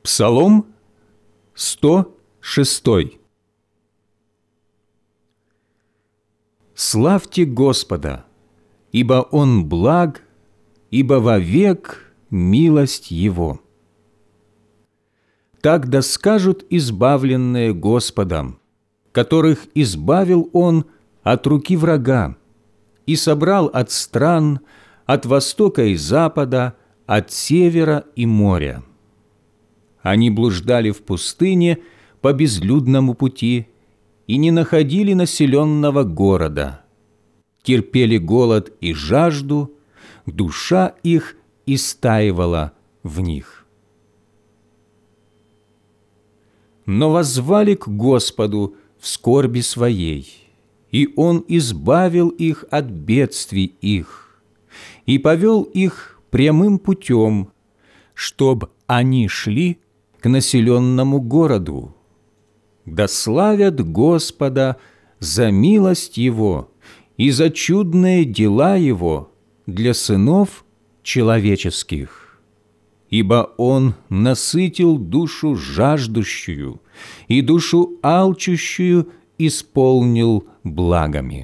Псалом 106. Славьте Господа, ибо Он благ, ибо вовек милость Его. Так да скажут избавленные Господом, которых избавил Он от руки врага и собрал от стран, от востока и запада, от севера и моря. Они блуждали в пустыне по безлюдному пути и не находили населенного города. Терпели голод и жажду, душа их истаивала в них. Но воззвали к Господу в скорби своей, и Он избавил их от бедствий их и повел их прямым путем, чтоб они шли к населенному городу. Да славят Господа за милость Его и за чудные дела Его для сынов человеческих. Ибо Он насытил душу жаждущую и душу алчущую исполнил благами.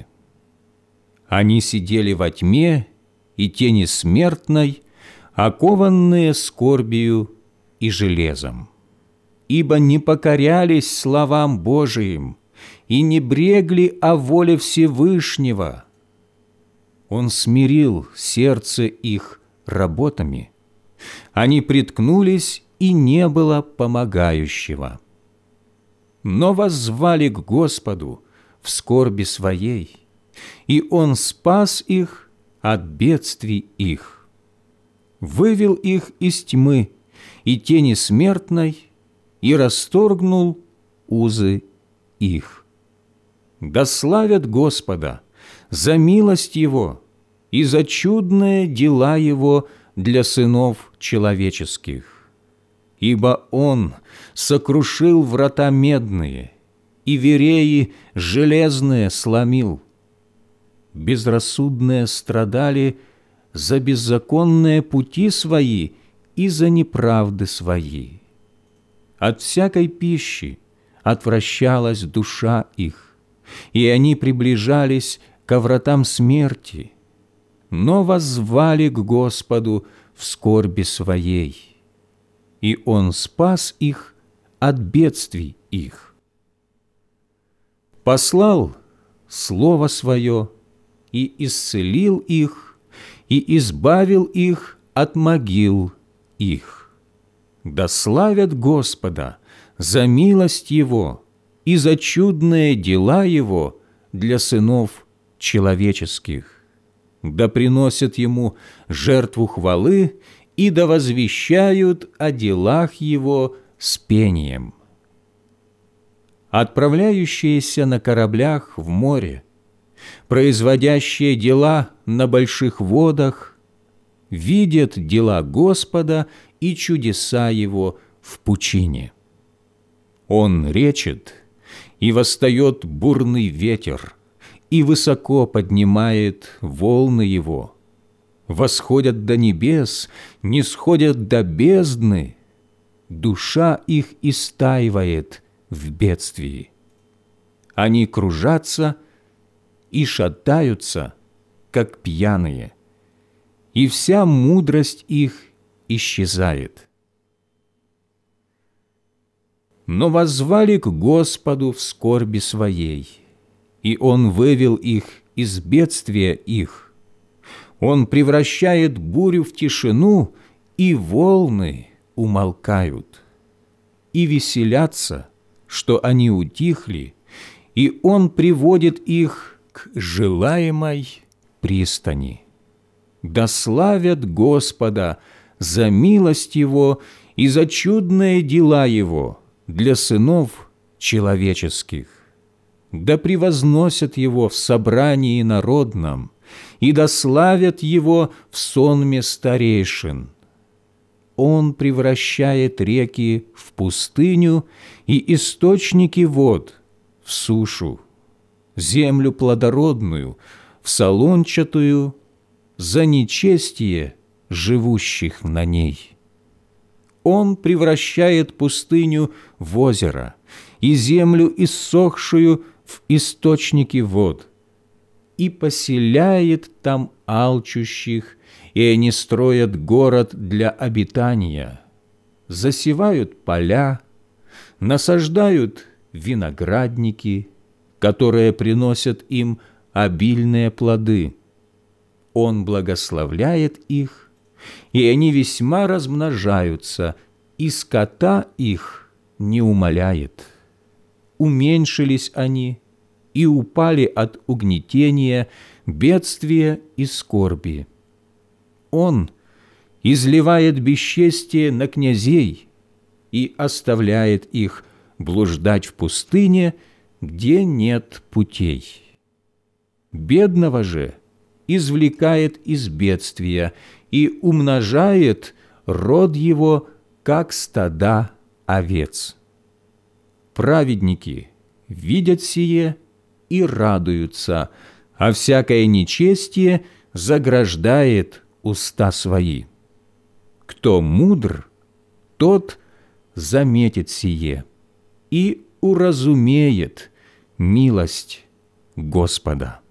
Они сидели во тьме и тени смертной, окованные скорбию и железом, ибо не покорялись словам Божиим и не брегли о воле Всевышнего. Он смирил сердце их работами, они приткнулись, и не было помогающего. Но воззвали к Господу в скорби своей, и Он спас их от бедствий их, вывел их из тьмы и тени смертной и расторгнул узы их. Да славят Господа за милость Его и за чудные дела Его для сынов человеческих. Ибо Он сокрушил врата медные и вереи железные сломил. Безрассудные страдали за беззаконные пути свои и за неправды свои. От всякой пищи отвращалась душа их, и они приближались ко вратам смерти, но воззвали к Господу в скорби своей, и Он спас их от бедствий их. Послал Слово Свое и исцелил их, и избавил их от могил их. Да славят Господа за милость Его и за чудные дела Его для сынов человеческих. Да приносят Ему жертву хвалы и да возвещают о делах Его с пением. Отправляющиеся на кораблях в море, производящие дела на больших водах, видят дела Господа и чудеса Его в пучине. Он речет, и восстает бурный ветер, и высоко поднимает волны Его. Восходят до небес, нисходят до бездны, душа их истаивает в бедствии. Они кружатся и шатаются, как пьяные, и вся мудрость их исчезает. Но воззвали к Господу в скорби своей, и Он вывел их из бедствия их. Он превращает бурю в тишину, и волны умолкают. И веселятся, что они утихли, и Он приводит их к желаемой пристани. Да славят Господа за милость Его и за чудные дела Его для сынов человеческих. Да превозносят Его в собрании народном, и да славят Его в сонме старейшин. Он превращает реки в пустыню и источники вод в сушу, землю плодородную в солончатую, за нечестие живущих на ней. Он превращает пустыню в озеро и землю иссохшую в источники вод, и поселяет там алчущих, и они строят город для обитания, засевают поля, насаждают виноградники, которые приносят им обильные плоды. Он благословляет их, и они весьма размножаются, и скота их не умаляет. Уменьшились они и упали от угнетения, бедствия и скорби. Он изливает бесчестие на князей и оставляет их блуждать в пустыне, где нет путей. Бедного же извлекает из бедствия и умножает род его, как стада овец. Праведники видят сие и радуются, а всякое нечестие заграждает уста свои. Кто мудр, тот заметит сие и уразумеет милость Господа.